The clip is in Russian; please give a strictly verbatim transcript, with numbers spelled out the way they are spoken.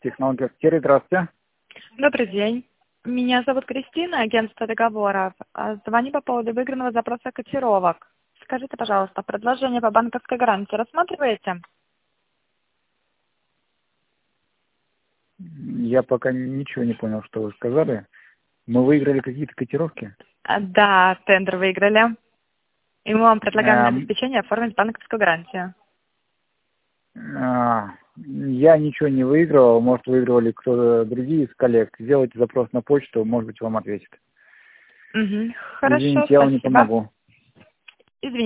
Технология Киры, здравствуйте. Добрый день. Меня зовут Кристина, агентство договоров. А, Звоню по поводу выигранного запроса котировок. Скажите, пожалуйста, предложение по банковской гарантии рассматриваете? Я пока ничего не понял, что вы сказали. Мы выиграли какие-то котировки? А, Да, тендер выиграли. И мы вам предлагаем на Эм, обеспечение оформить банковскую гарантию. а, я ничего не выигрывал. Может, выигрывали кто-то другие из коллег. Сделайте запрос на почту, может быть, вам ответят. Угу. Хорошо, Извините, я вам не спасибо. помогу. Извините.